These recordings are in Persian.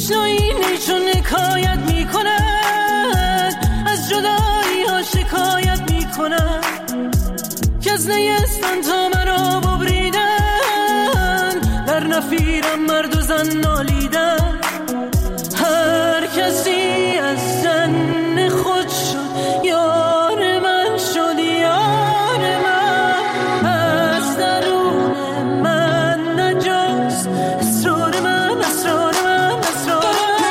بشنوینی چون حکایت میکند از جدایی ها شکایت میکند که از نیستن تا مرا ببریدن در نفیرم مرد و زن نالیدن هر کسی از زن خود شد یار من شد یار من از درون من نجاست اسرار من اسرار من اسرار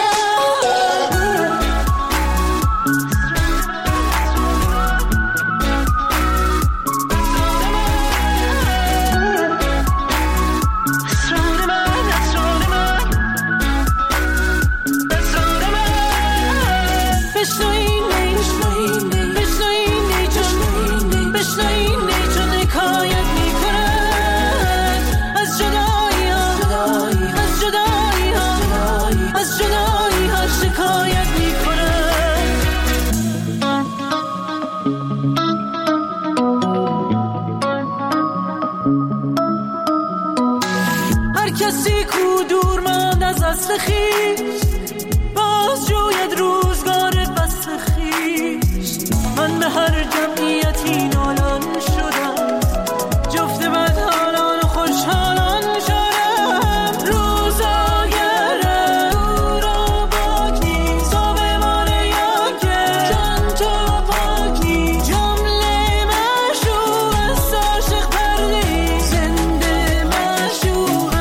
کسی کو دور ماند از اصل خویش باز جوید روزگار بس خویش من به هر جمعیتی نالان شدم جفت بدحالان و خوشحالان شدم روزاگر او را باک نیست و به مانه یا که جان تو پاک نیست جمله مشروع است عاشق پرده زنده مشروع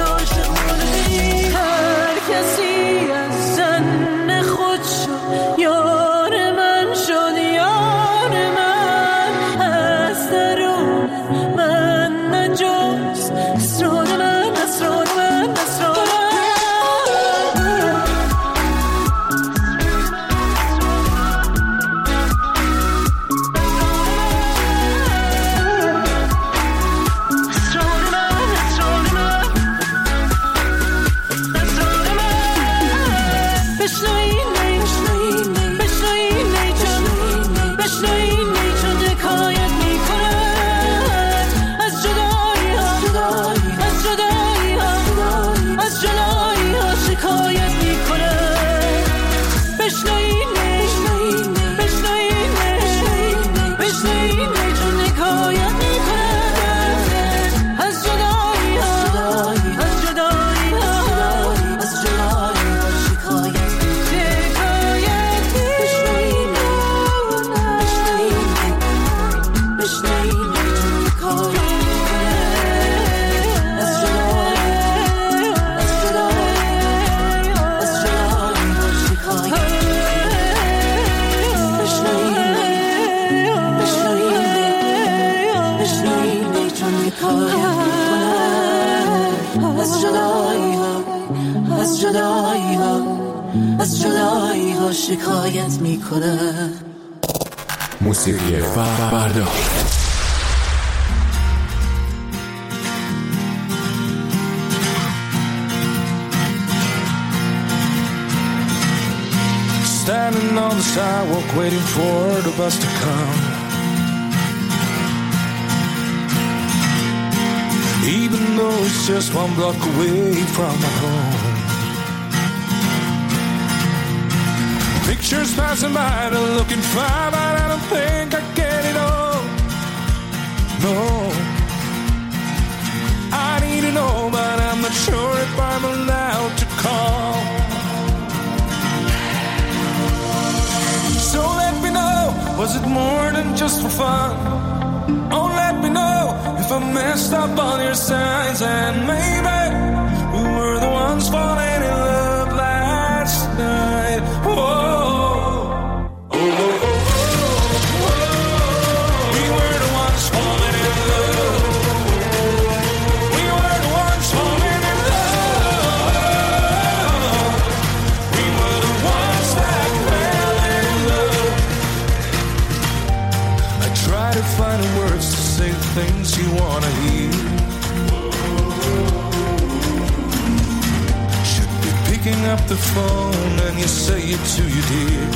هر کسی از زن خود شد یار من شد یار من از درون من نجاست اسرار من اسرار من اسرار از جدایی ها شکایت میکنه موسیقی فردا Standing on the sidewalk waiting for the bus to come Even though it's just one block away from my home Pictures passing by, they're looking fine, but I don't think I get it all. No, I need to know, but I'm not sure if I'm allowed to call. So let me know, was it more than just for fun? Oh, let me know if I messed up on your signs, and maybe we were the ones falling in love last night. Whoa. Finding words to say the things you wanna hear. Should be picking up the phone and you say it to your dear.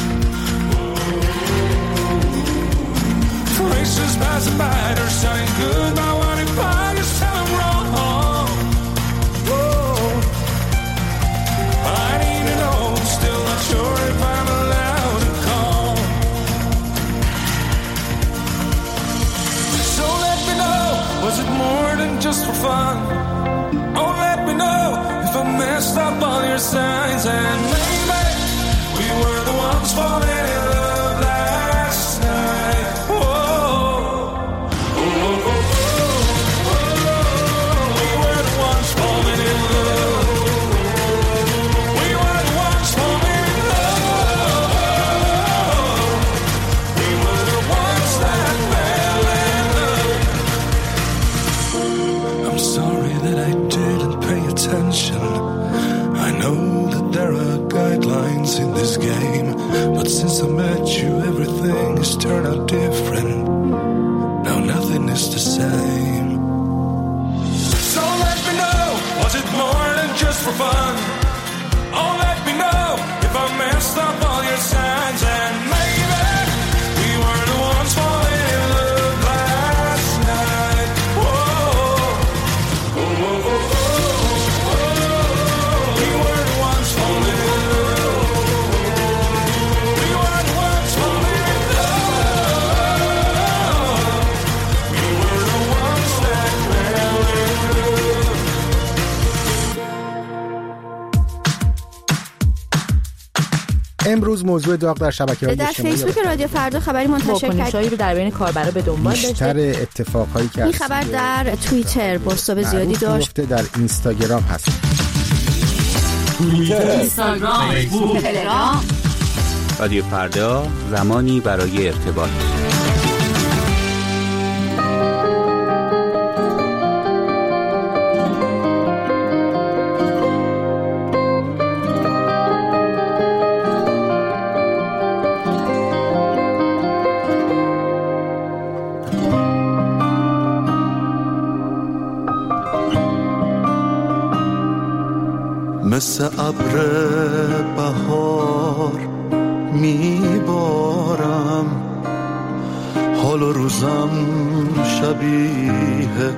Faces passing by, they're saying goodbye. What if I just tell them wrong? Whoa. I need to signs, and maybe we were the ones falling in love last night. Whoa. We were the ones falling in love. We were the ones falling in love. We were the ones that fell in love. I'm sorry that I didn't pay attention. I know that there are guidelines in this game, but since I met you, everything has turned out different. Now nothing is the same. So let me know, was it more than just for fun? Oh, let me know if I messed up all your signs, and maybe we were the ones falling in love last night. Whoa. Oh, oh, oh, oh. We were the ones falling in love. We were the ones falling in love. We were the ones that fell in love. امروز موضوع داغ در شبکه‌های در اجتماعی فیسبوک رادیو فردا خبری منتشر کرد. واکنش‌هایی رو در بین کاربرا به دنبال بیشتر داشته. اتفاقهایی که این خبر در توییتر بازتاب زیادی داشت. در اینستاگرام هست. اینستاگرام، فیسبوک، تلگرام. رادیو فردا، زمانی برای ارتباط. مثل ابر بهار میبارم، حال و روزم شبیه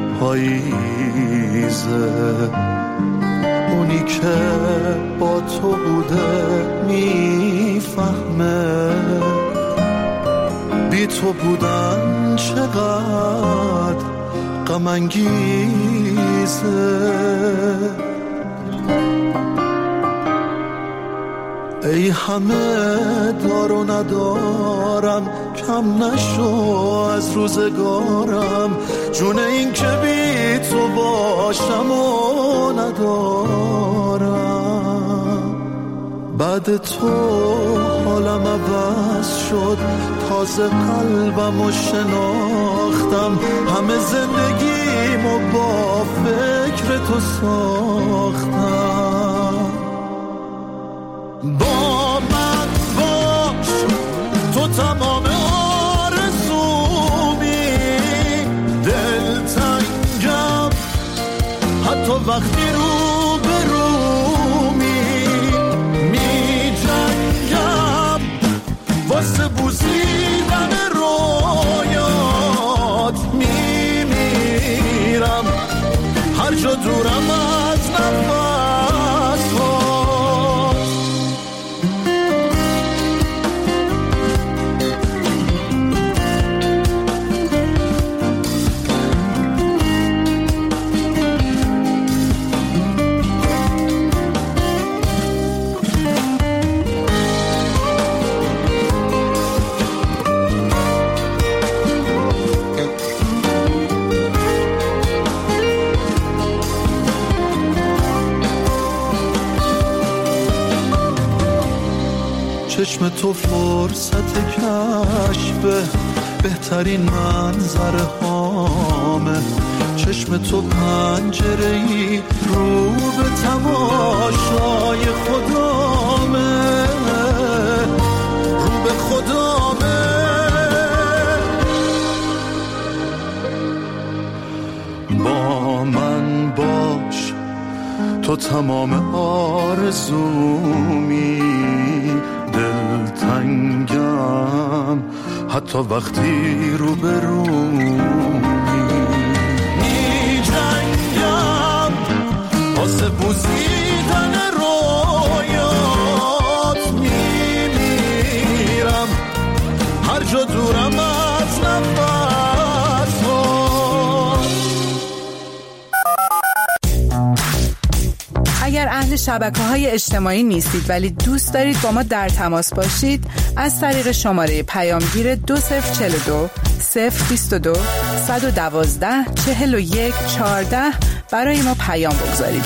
پاییزه. اونی که با تو بوده میفهمه بی تو بودن چقدر غم انگیزه. ای همه دار و ندارم، کم نشو از روزگارم، جون این که بی تو باشم و ندارم. بعد تو حالم عوض شد، تازه قلبم و شناختم، همه زندگیمو با فکر تو ساختم. با من باش، تو تمام آرزومی، دلتنگم حتی وقتی رو به رومی، می جنگم واسه بوسیدن رویات، می میرم هر جا دورم از نفس. چشم تو فرصت کشف بهترین منظره هامه، چشم تو پنجره‌ای رو به تماشای خدامه، رو به خدامه. با من باش، تو تمام آرزومی، دلتنگم حتی وقتی رو به رومی، می جنگم واسه بوسیدن رویات، می میرم هر جا دورم از نفس. اگر اهل شبکه‌های اجتماعی نیستید ولی دوست دارید با ما در تماس باشید، از طریق شماره پیامگیر 2042 022 112 41 14 برای ما پیام بگذارید.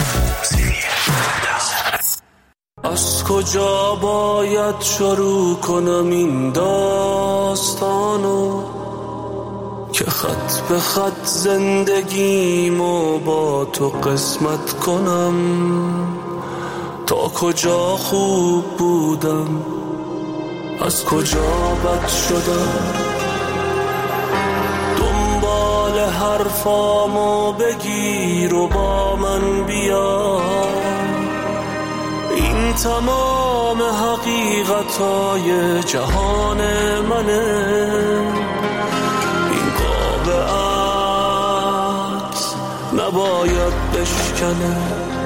از کجا باید شروع کنم این داستانو که خط به خط زندگیمو با تو قسمت کنم؟ تا کجا خوب بودم، از کجا بد شدم؟ دنبال حرفامو بگیر و با من بیا، این تمام حقیقتای جهان منه. این قاب عکس نباید بشکنه،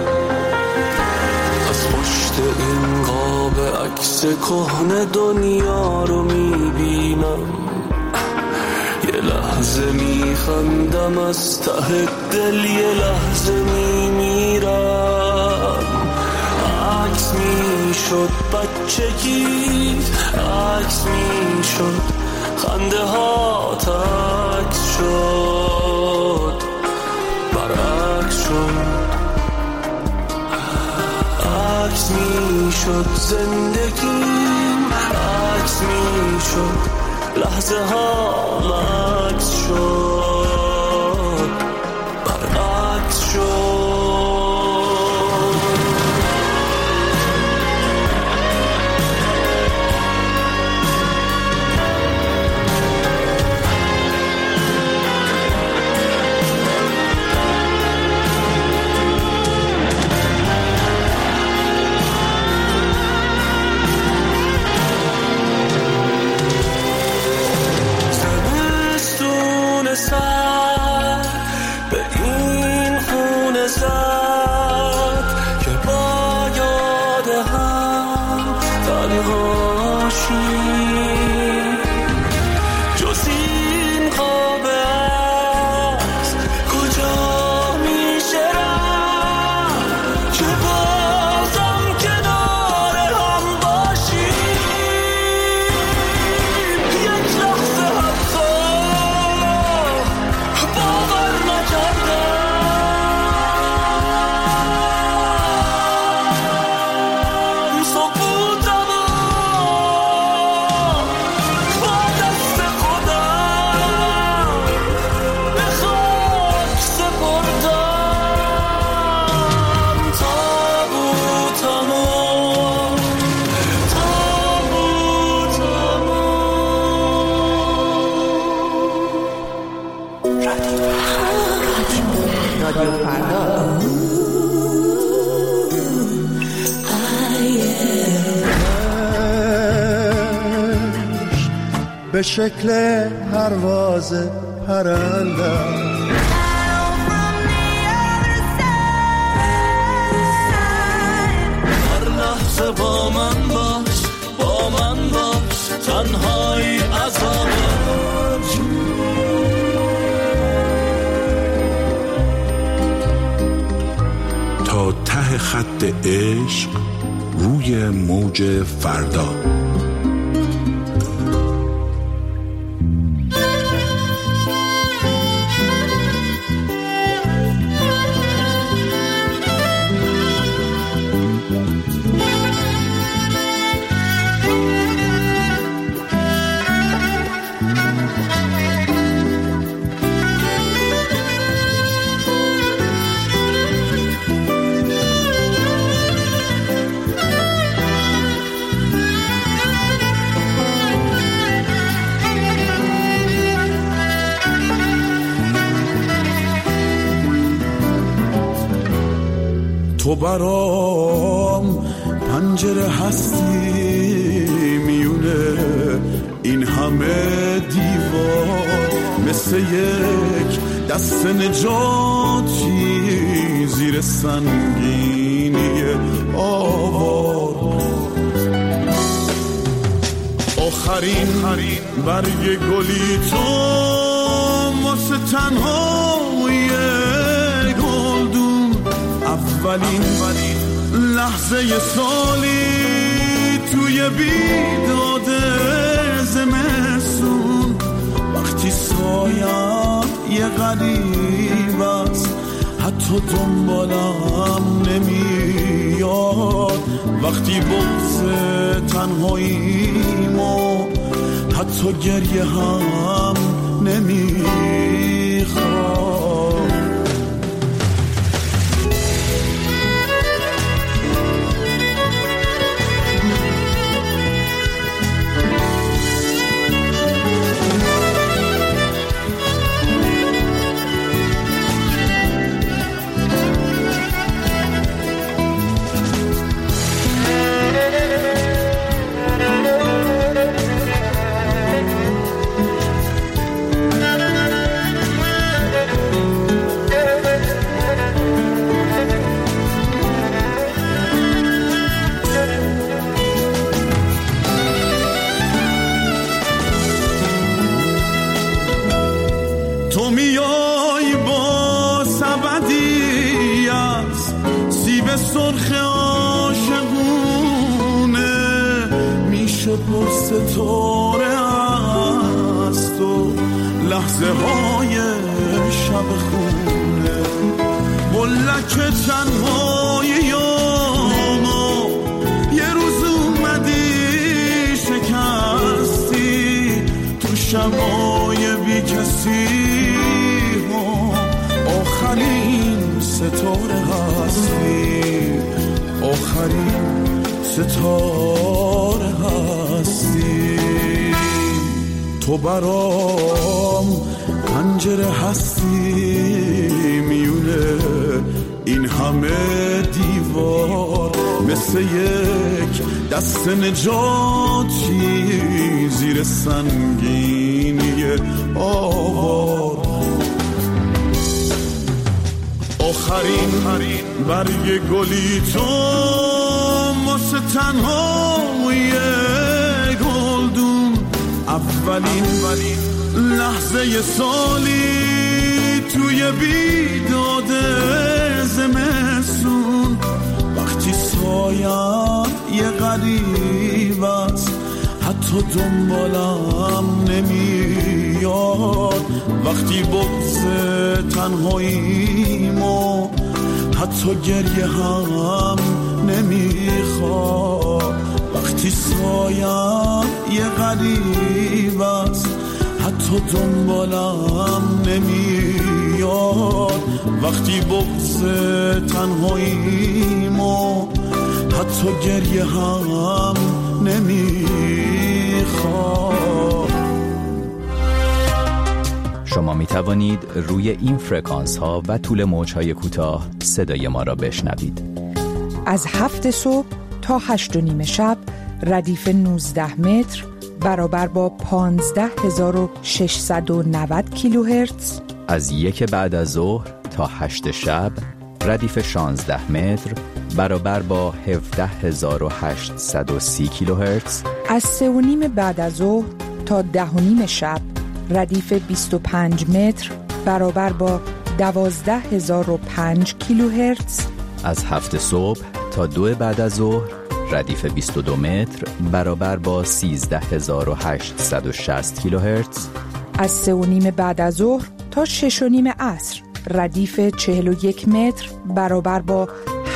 از پشت این قاب عکس کهنه دنیا رو میبینم. یه لحظه میخندم از ته دل، یه لحظه میمیرم. عکس میشد بچگی، عکس میشد خنده ها، عکس شد برعکس شد. عکس میشد زندگیم، عکس میشد لحظه ها، عکس شد برعکس شد. به شکل پرواز پرنده هر لحظه با من باش، با من باش، تنهایی عذابه. تا ته خط عشق روی موج فردا. تو برام پنجره هستی میونه این همه دیوار، مثل یک دست نجاتی زیر سنگینی آوار. آخرین برگ گلی تو واسه تنهای گلدون، اولین لحظه سالی توی بیداد زمستون، وقتی سایم یه غریب است حتی دنبالم نمیاد، وقتی بغض تنهاییم و حتی گریه هم نمیخواد. تو میای با سبدی از سیب سرخ عاشقونه، میشه پر ستاره است و لحظه های شب خونه، بلک تنهاییامو یه روز اومدی شکستی، تو شبای بی کسی آخرین ستاره هستی، آخرین ستاره هستی. تو برام پنجره هستی میونه این همه دیوار، مثل یک دست نجاتی زیر سنگینی آوار. آخرین برگ گلی تو واسه تنهای گلدون، اولین لحظه سالی توی بیداد زمستون، وقتی سایم یه غریب است حتی دنبالم نمیاد، وقتی بغض تنهاییم و حتی گریه هم نمیخواد، وقتی سایم یه غریب است حتی دنبالم نمیاد، وقتی بغض تنهاییم و حتی گریه هم نمیخواد. شما می توانید روی این فرکانس ها و طول موج های کوتاه صدای ما را بشنوید. از 7 صبح تا 8:30 شب ردیف 19 متر برابر با 15690 کیلوهرتز. از 1 بعد از ظهر تا 8 شب ردیف 16 متر برابر با 17830 کیلوهرتز. از 3:30 بعد از ظهر تا 10:30 شب ردیف 25 متر برابر با 12005 کیلوهرتز. از 7 صبح تا 2 بعد از ظهر ردیف 22 متر برابر با 13860 کیلوهرتز. از 3:30 بعد از ظهر تا 6:30 عصر ردیف 41 متر برابر با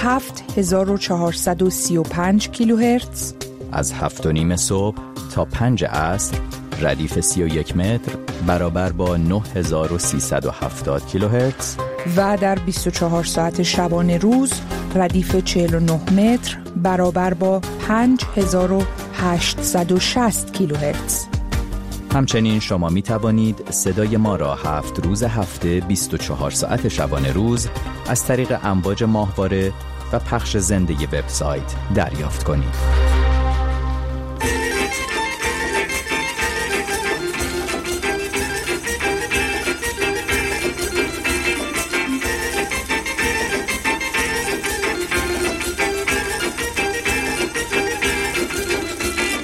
7435 کیلوهرتز. از 7:30 صبح تا 5 عصر ردیف 31 متر برابر با 9370 کیلوهرتز. و در 24 ساعت شبانه روز ردیف 49 متر برابر با 5860 کیلوهرتز. همچنین شما می توانید صدای ما را 7 روز هفته 24 ساعت شبانه روز از طریق امواج ماهواره و پخش زنده وبسایت دریافت کنید.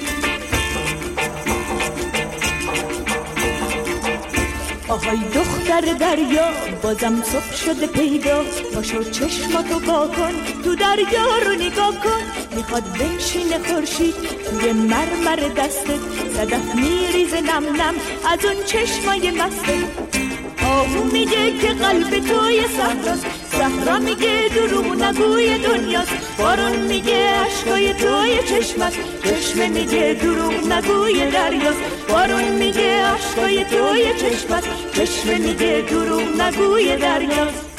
آهای دختر در دریا بازم صبح شده پیدا، پاشو چشماتو وا کن تو دریا رو نگاه کن. میخواد بنشینه خورشید توی مرمر دستت، صدف میریزه نم نم از اون چشمای مستت. آهو میگه که قلب توی صحراست، صحرا میگه دروغ نگوی دنیاست. بارون میگه عشقای توی چشمت، چشمه میگه دروغ نگوی دریاست. بارون میگه عشقای توی چشمت، چشمه میگه دروغ نگوی دریاست.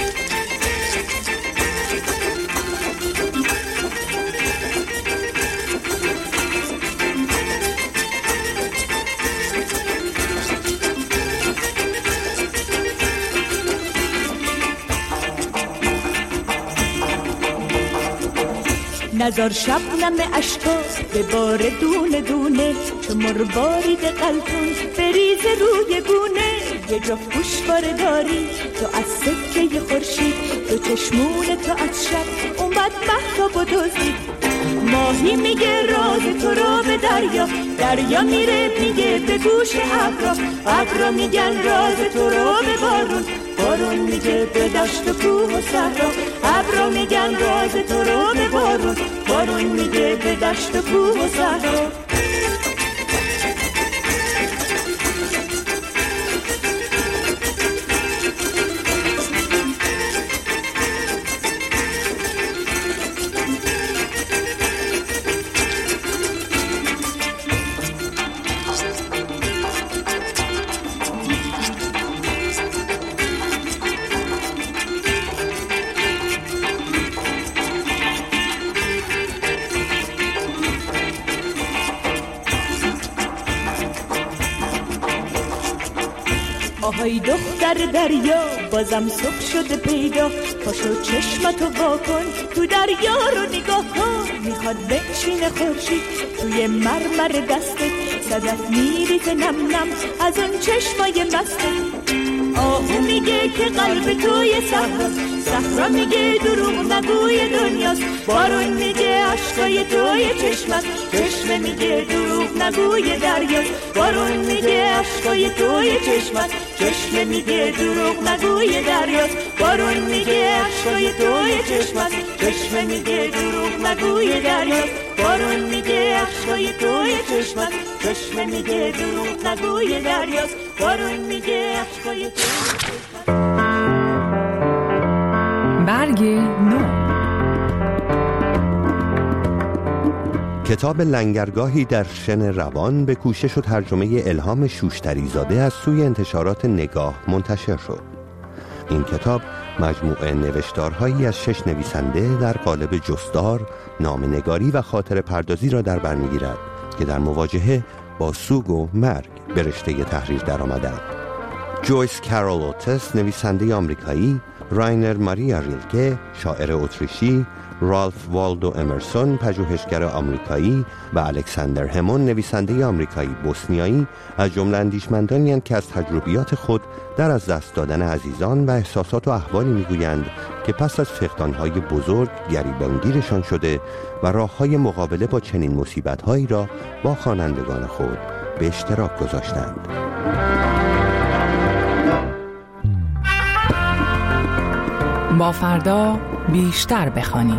نزار شبنم اشکا به بار دونه دونه، چو مربارید قلتون بریز روی گونه. یه جا گوشواره داری تو از سکه خورشید، تو چشمون تو از شب اومد مهتاب و دزدید. ماهی میگه راز تو را به دریا، دریا میره میگه به گوش ابرا، ابرا میگن راز تو را به بارون، بارون میگه به دشت و کوه و صحرا. ابرا میگن راز تو را به بارون، بارون میگه به دشت و کوه و صحرا. آهای دختر دریا بازم صبح شده پیدا، پاشو چشمتو وا کن تو دریا رو نگاه کن. میخواد بنشینه خورشید توی مرمر دستت، صدف میریزه نم نم از اون چشمای مستت. آهو میگه که قلب توی صحراست، صحرا میگه دروغ نگوی دنیاست. بارون میگه عشقای توی چشمت، چشمه میگه دروغ نگوی دریاست. بارون میگه عشقای توی چشمت، چشمه میگه دروغ نگوی دریاست. بارون میگه عشقای توی چشمت، چشمه میگه دروغ نگوی دریاست. بارون میگه عشقای توی چشمت، چشمه میگه دروغ نگوی دریاست. بارون میگه عشقای توی چشمت. برگ نو. کتاب لنگرگاهی در شن روان به کوشش و ترجمه الهام شوشتری زاده از سوی انتشارات نگاه منتشر شد. این کتاب مجموعه نوشتارهایی از 6 نویسنده در قالب جستار، نامه‌نگاری و خاطره پردازی را در بر می‌گیرد که در مواجهه با سوگ و مرگ به رشته تحریر درآمدند. جویس کارول اوتس نویسنده آمریکایی، راینر ماریا ریلکه شاعر اتریشی، رالف والدو امرسون پژوهشگر آمریکایی و الکساندر همون نویسنده آمریکایی بوسنیایی از جمله اندیشمندانی هستند که از تجربیات خود در از دست دادن عزیزان و احساسات و احوالی میگویند که پس از فقدان‌های بزرگ گریبانگیرشان شده و راه‌های مقابله با چنین مصیبت‌هایی را با خوانندگان خود به اشتراک گذاشتند. با فردا بیشتر بخوانیم.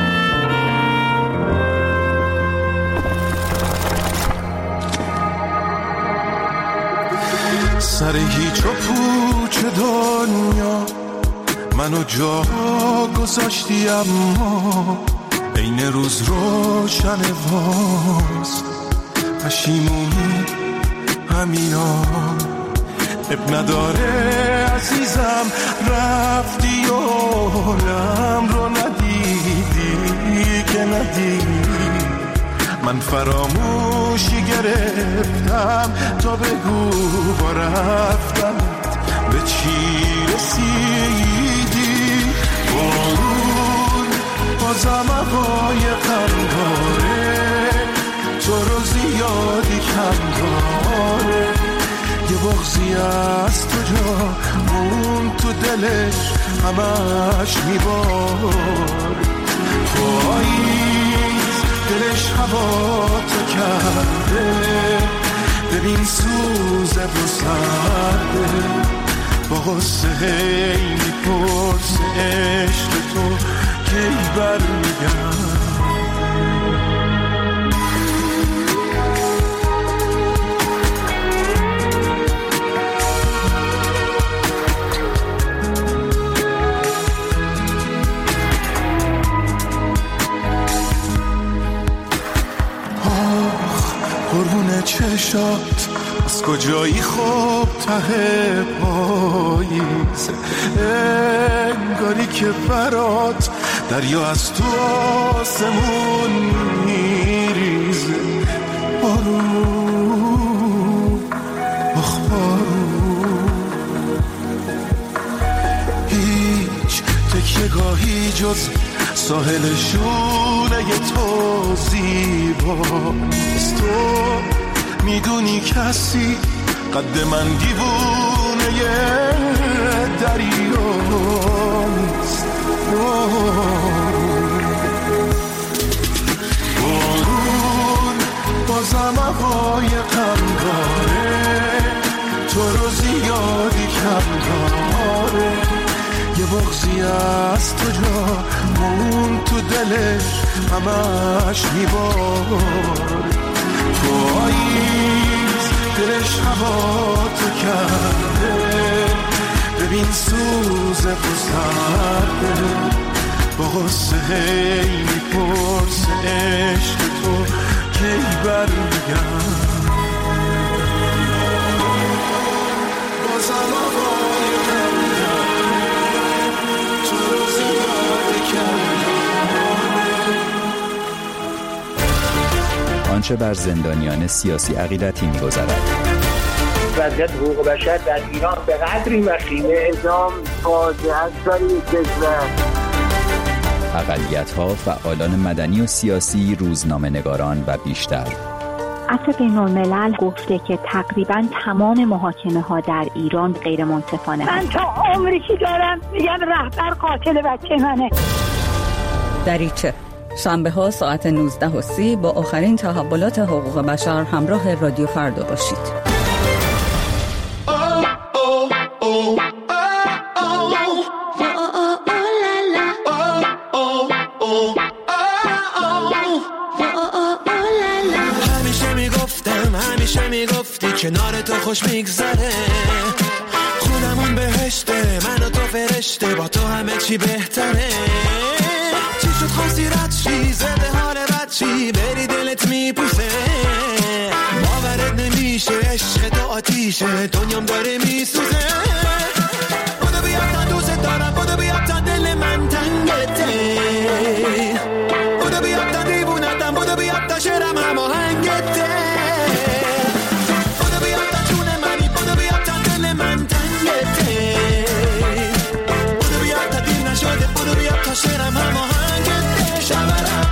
سر هیچ و پوچ دنیا منو جا گذاشتی، اما این روز روشن واست. پشیمونی همینا اب نداره عزیزم، رفتی و حالم رو ندیدی که ندیدی. من فراموشی گرفتم تا بگو با رفتنت به چی رسیدی. بارون بازم هوای قنداره، تو رو زیادی کم داره. یه بغضی از تو جا مون تو دلش همش میبار. پاییز دلش هوا تو کرده، ببین سوزه و سرده. با غصه هی میپرسه عشق تو کی برمیگرد. قربون چشات از کجایی خوب ته پاییزه، انگاری که برات دریا از تو آسمون میریزه. بارون آخ بارون، هیچ تکیه‌گاهی جز ساحل شونه تو زیباست. تو میدونی کسی قد من دیوونه دریاست. بارون بازم هوای غم داره، تو رو زیادی کم داره. یه بغضی از تو جا مون تو دلش همش میباره. پاییز دلش هوا تو کرده، ببین سوز بزرده. با غصه هی میپرسه عشق تو کی برمیگرد. بازم آقای آنچه بر زندانیان سیاسی عقیدتی می‌گذرد. وضعیت حقوق بشر در ایران به قدری وخیمه، اعدام فاجعه است در این کشور. اقلیت‌ها، فعالان مدنی و سیاسی، روزنامه‌نگاران و بیشتر. عفو بین‌الملل گفته که تقریباً تمام محاکمه‌ها در ایران غیر منصفانه. من تا عمری که دارم میگم رهبر قاتل بچه منه. دریچه شنبه ها ساعت 19:30 با آخرین تحولات حقوق بشر همراه رادیو فردا باشید. همیشه میگفتی کنار تو خوش میگذره، خونمون بهشته، من و تو فرشته، با تو همه چی بهتره. چی شد خواستی رد شی، زده حال بد شی، بری دلت میپوسه، باورت نمیشه، عشق تو آتیشه، دنیام داره میسوزه. بودو بیا تا دوست دارم، بودو بیا تا دل من تنگته، بودو بیا تا دیوونتم، بودو بیا تا شرم هماهنگته، بودو بیا تا جون منی، بودو بیا تا دل من تنگته، بودو بیا تا دیر نشده، بودو بیا تا شرم هماهنگته. شبرم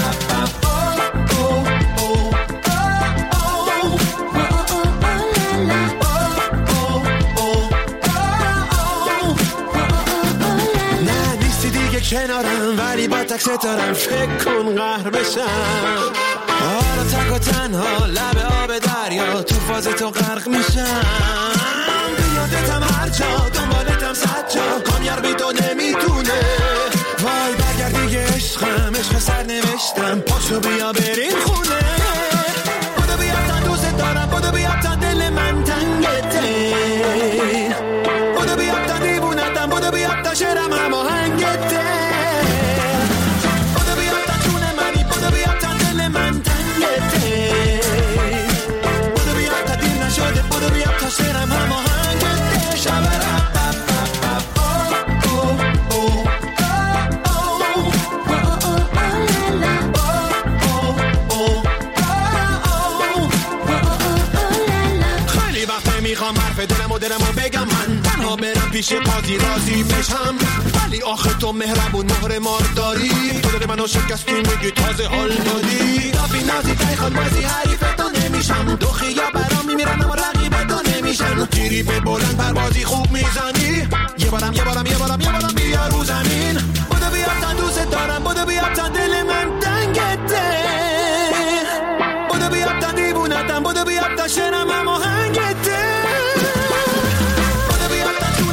کنارم ولی با تک ستارم، فکر کن قهر بشم. حالا تک و تنها لب آب دریا، تو فاز تو غرق میشم. بیادتم هر جا، دنبالتم صد جا، کامیار بی تو نمیتونه. وای برگرد دیگه عشقم، عشق سر نوشتم، پاشو بیا بریم خونه. بودو بیا تا دوست دارم، بودو بیا تا دل من تنگته، بودو بیا تا دیوونتم، بودو بیا تا شرم هماهنگته، بودو بیا تا جون منی، بودو بیا تا دل من تنگته، بودو بیا تا دیر نشده، بودو بیا تا شرم هماهنگته. شبرم میخوام حرف دلمو بگم، من تنها برم پیش قاضی راضی بشم، ولی آخه تو مهربون مهر مار داری، تو دل منو شکستی میگی تازه حال دادی. دافی نازی تایخان بازی حریفتو نمیشم، دو خیا برام میمیرن اما رقیبتو نمیشن. گیری به بلند پروازی خوب میزنی، یه بارم بیا رو زمین. بودو بیا تا دوست دارم، بودو بیا تا دل من تنگته، بودو بیا تا دیوونتم، بودو بیا تا شرم هماهنگته، بودو بیا تا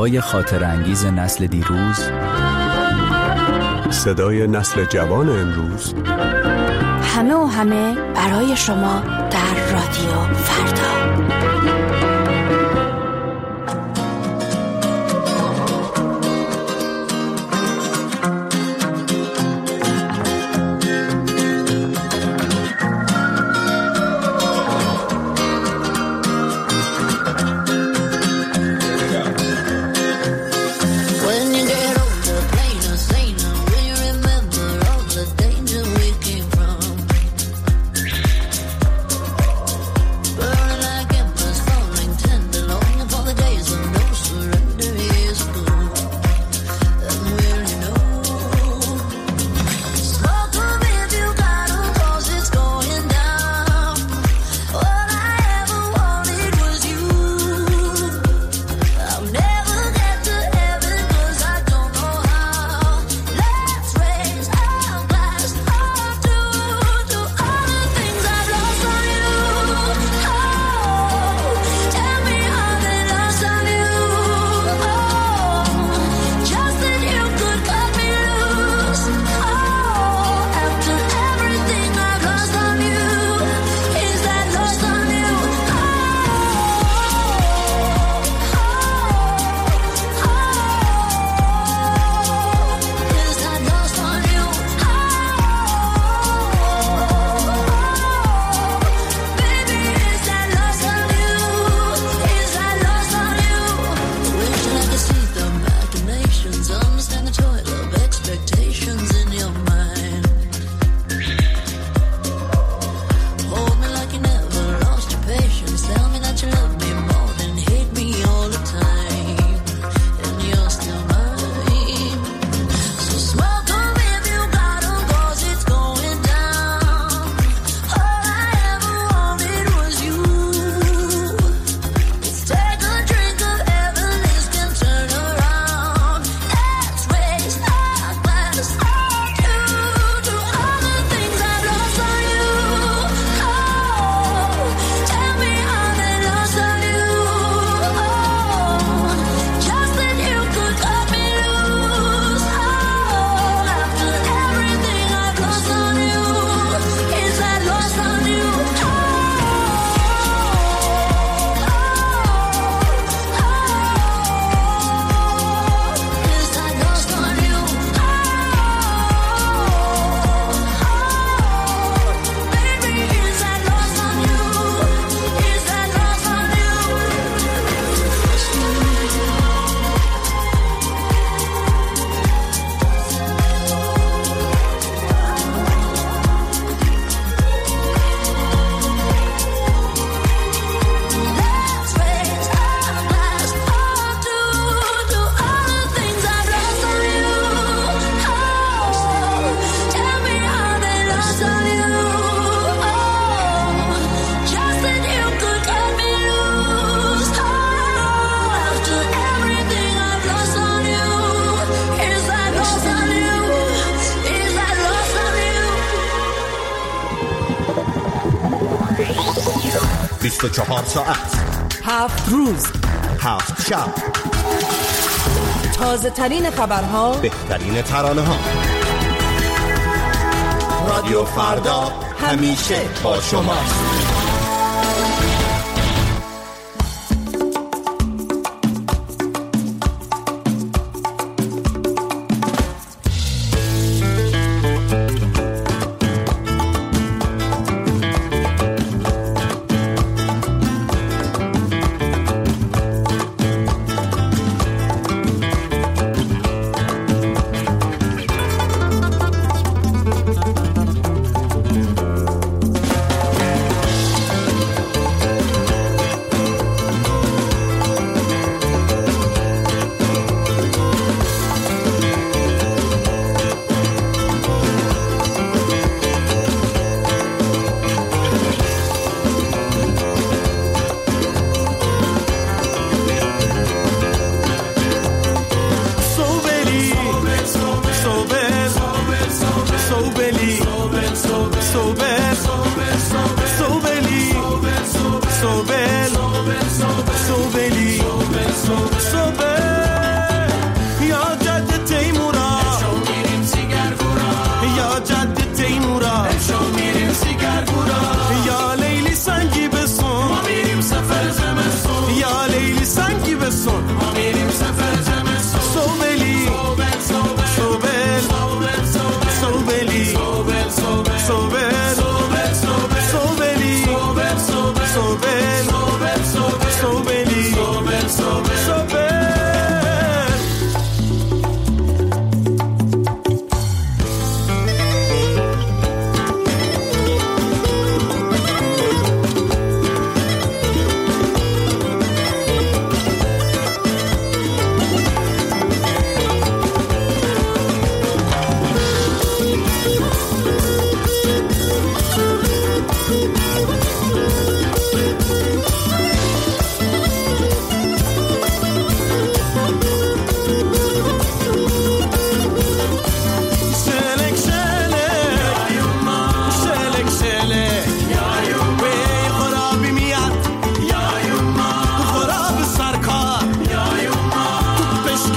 صدای خاطر انگیز نسل دیروز، صدای نسل جوان امروز، همه و همه برای شما در رادیو فردا. ساعت 7 روز 7 شب، تازه ترین خبرها، بهترین ترانه ها. رادیو فردا همیشه با شماست.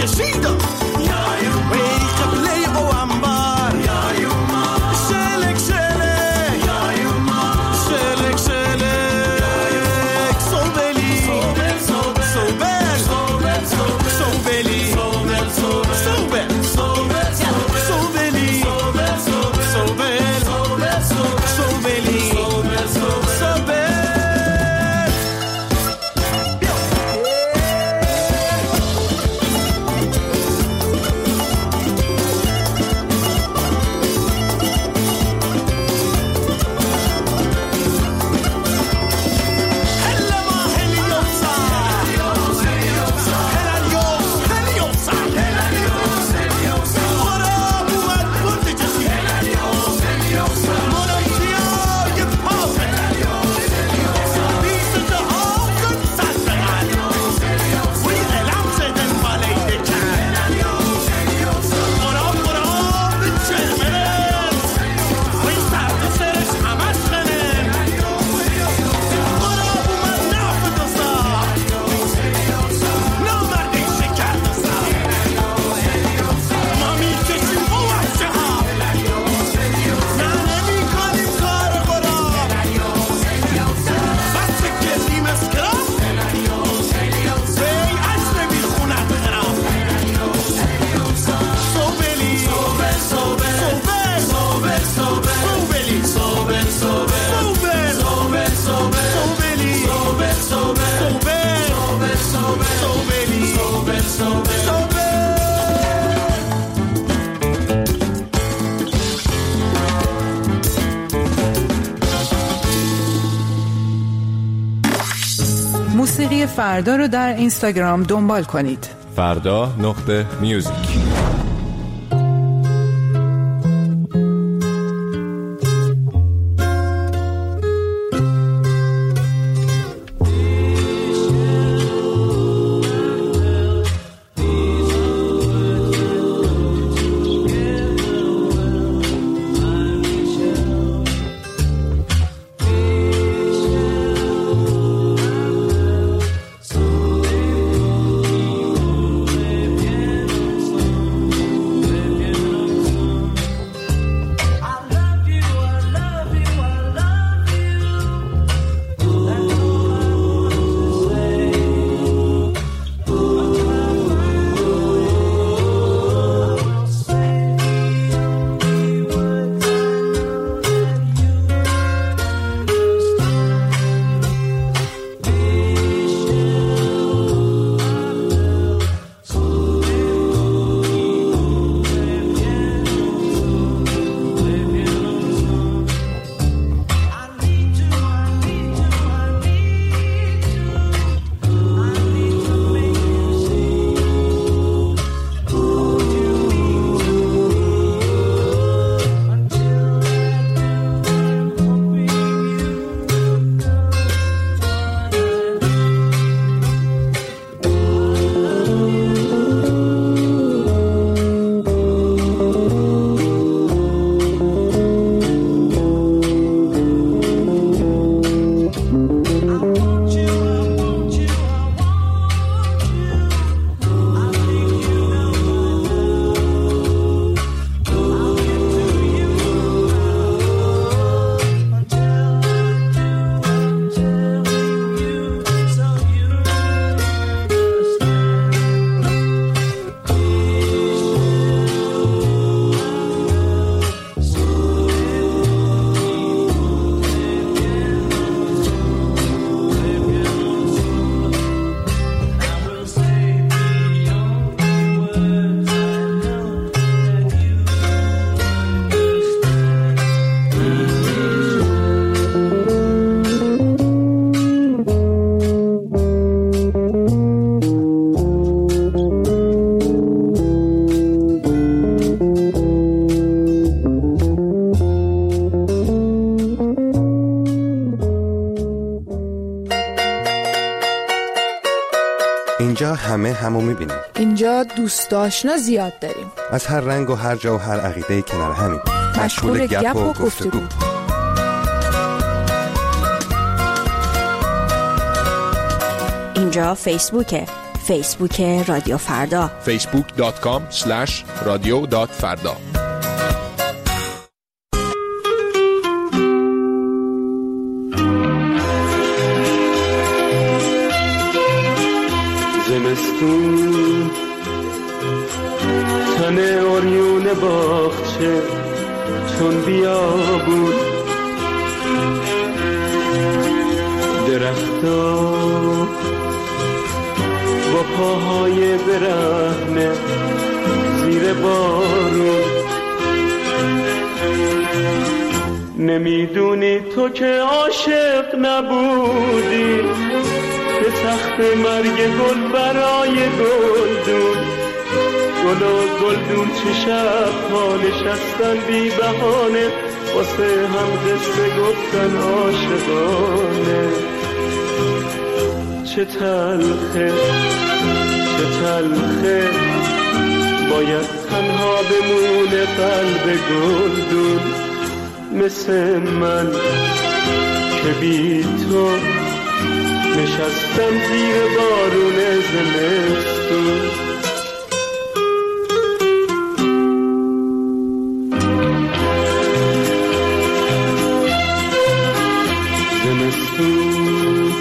کشیدم ای قبله او انبار شلک شلک شلک شلک صوبلی صوبل صوبل صوبلی صوبل صوبلی صوبلی موسیقی فردا رو در اینستاگرام دنبال کنید. فردا.music. اینجا همو میبینیم. اینجا دوست آشنا زیاد داریم. از هر رنگ و هر جا و هر عقیده کنار همین. مشغول گپ و گفتگو. اینجا فیسبوکه. فیسبوک رادیو فردا facebook.com/radio.farda. زمستون تن اوریون باغچه چون بیابون، درختا با پاهای برهنه زیر بارون. نمیدونی تو که عاشق نبودی، به تخت مرگ گل برای گلدون. گل و گلدون چه شب‌ها نشستن بی بهانه، واسه هم قصه گفتن عاشقانه. چه تلخه چه تلخه باید تنها بمونه قلب گلدون، مثل من که بی تو نشستم زیر بارون زمستون. زمستون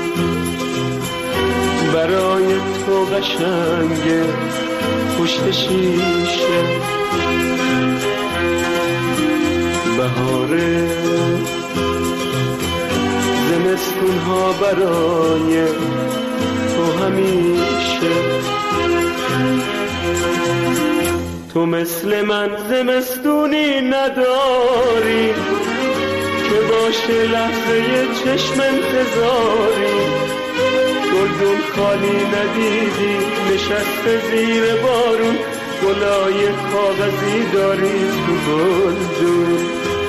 برای تو قشنگه پشت شیشه، بهاره زمستون ها برای تو همیشه. تو مثل من زمستونی نداری که باشه لحظه چشم انتظاری. گلدون خالی ندیدی نشسته زیر بارون، گلای کاغذی داری تو گلدون.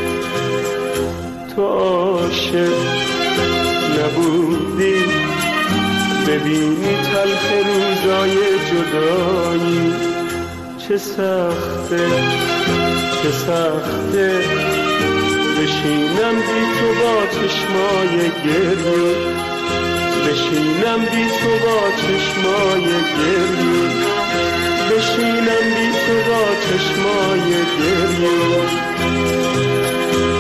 تو عاشق نبودی ببینی تلخ روزای جدایی. چه سخته چه سخته بشینم بی تو با چشمای گریه، بشینم بی تو با چشمای گریه، بشینم بی تو با چشمای گریه.